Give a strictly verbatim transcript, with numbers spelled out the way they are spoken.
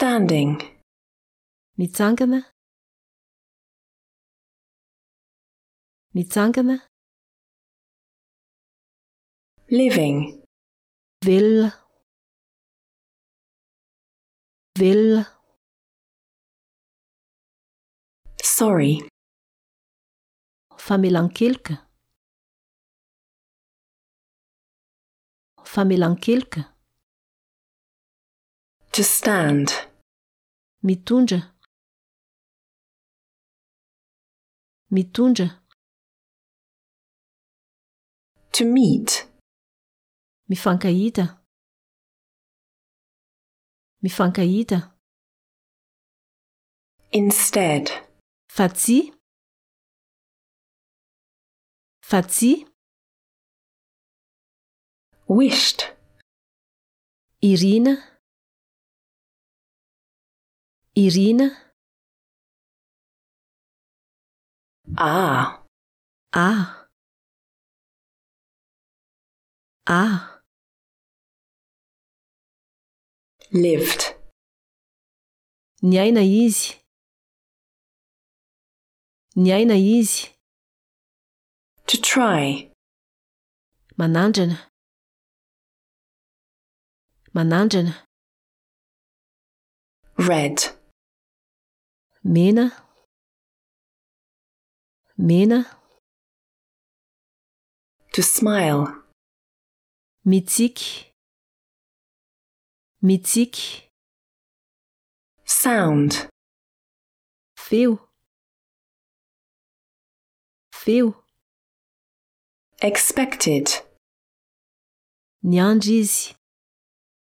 Standing. Mitsangana. Mitsangana. Living. Velona. Velona. Sorry. Famelan-keloka. Famelan-keloka. To stand. Mitondra. Mitondra. To meet. Mifankahita. Mifankahita. Instead. Fa tsy. Fa tsy. Wished. Irina. Irina. Ah. Ah. Ah. Lived. Niaina izy. Niaina izy. To try. Manandrana. Manandrana. Red. Mena. Mena. To smile. Mitsiky. Mitsiky. Sound. Feo. Feo. Expected. Niandry izy.